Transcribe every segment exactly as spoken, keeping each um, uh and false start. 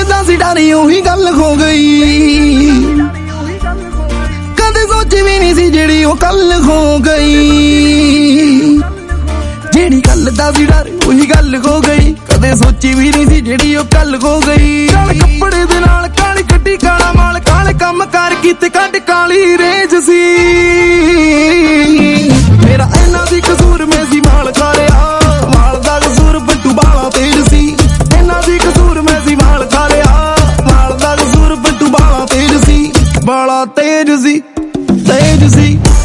करदा सी डर उही गल हो गई, कदे सोची भी नहीं सी जेड़ी ओ कल हो गई। जेड़ी गल दा सी डर उही गल हो गई, कदे सोची भी नहीं सी जेड़ी ओ कल हो गई। काले कपड़े दे नाल काली कड्डी काला माल, काले कम कर कीते कड काली रेंज सी। मेरा इन्ना दी कसूर में सी माल खा लिया, माल दा कसूर बट्टू बाला तेज सी। इन्ना दी कसूर में सी माल खा लिया, माल दा कसूर बट्टू बाला तेज सी। बाला तेज सी, तेज सी।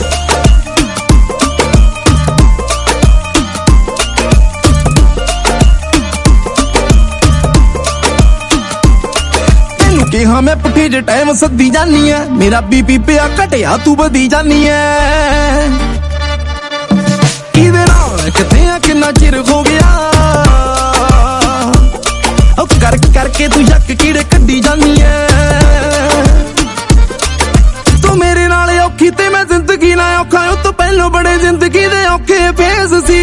हाँ मैं पुठे जे टाइम सदी जानी है, मेरा बीपी पिया घटिया तू बदी जानी है। किदे नाल किथे आ किन्ना चिर हो गया, ओ कर करके तू यक कीड़े कड्डी जानी है। तू मेरे नाल औखी ते मैं जिंदगी ना औखा, उस तो पहलों बड़े जिंदगी दे औखे फेस सी।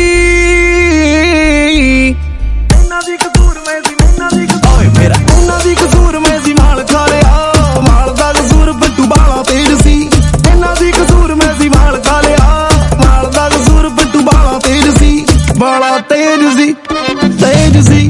इन्ना दी कसूर में सी, इन्ना दी कसूर मेरा इन्ना दी कसूर में सी माल खा लिया, माल दा कसूर बट्टू बाला तेज सी। इन्ना दी कसूर में सी माल खा लिया, माल दा कसूर बट्टू बाला तेज सी। बाला तेज सी, तेज सी।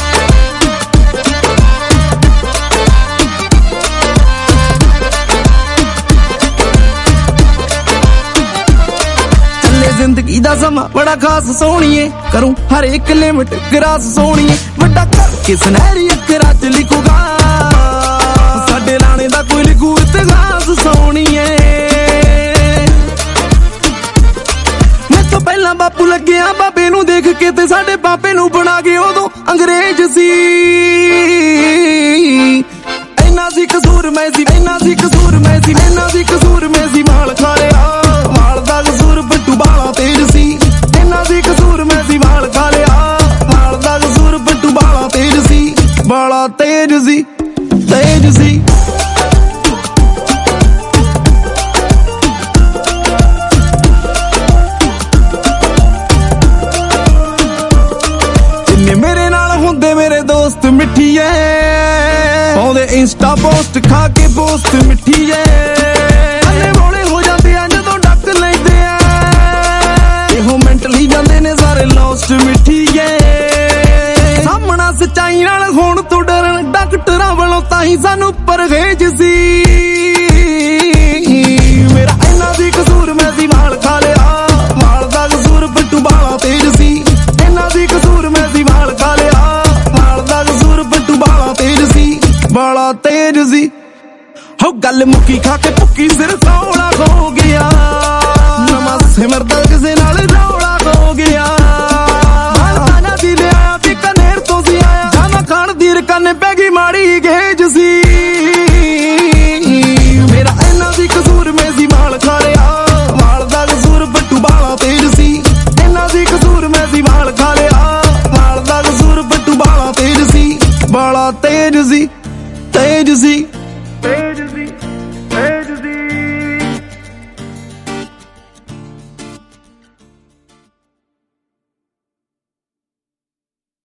जिंदगी दा समा बड़ा खास सोहणीए, करूं हर एक लिमिट ग्रास सोहणीए। वड्डा करके सुनहरी अखरां च लिखूगा, साडे राणे दा कोई लिखू इतिहास सोहणीए। मैं तो पहला बापू लग्गिया बाबे नू देख के, ते साडे बाबे नू बना के उदों अंग्रेज सी। इन्ना सी कसूर मैं सी, इन्ना सी कसूर मैं सी, इन्ना सी कसूर मैं सी माल खा लिया, माल दा कसूर बट्टू बाला तेज सी। इन्ना दी कसूर में सी माल खा लिया, माल दा कसूर बट्टू बाला तेज सी। बाला तेज सी, तेज सी। जिन्ने मेरे नाल हुंदे मेरे दोस्त मिठी है, पाउंदे इंस्टा पोस्ट खा के पोस्ट मिठी है। अन्ने बोले हो जाते हैं जदों डक लैंदे आ, इहो मेंटली जांदे ने सारे लॉस्ट मिठी है। सामना सच्चाई नाल होण तो डरन डॉक्टरां वालों ताही सानू परहेज सी। मेरा इन्ना दी कसूर में सी माल खा लिया, माल दा कसूर बट्टू बाला तेज सी। इन्ना दी कसूर में सी माल खा लिया, माल दा कसूर बट्टू बाला तेज सी। बाला तेज सी। हो गल मुक्की खा के भुक्की सिर सौला हो गया, नवां सिमरदा किसे नाल रौला हो गया। माना दी लिया बीकानेर तो सी आया, जाना खान दी रकाने पै गई माड़ी गेज सी। मेरा इन्ना दी कसूर में सी माल खा लिया, माल दा कसूर बट्टू बाला तेज सी। इन्ना दी कसूर में सी माल खा लिया, माल दा कसूर बट्टू बाला तेज सी। बाला तेज सी, तेज सी, तेज सी।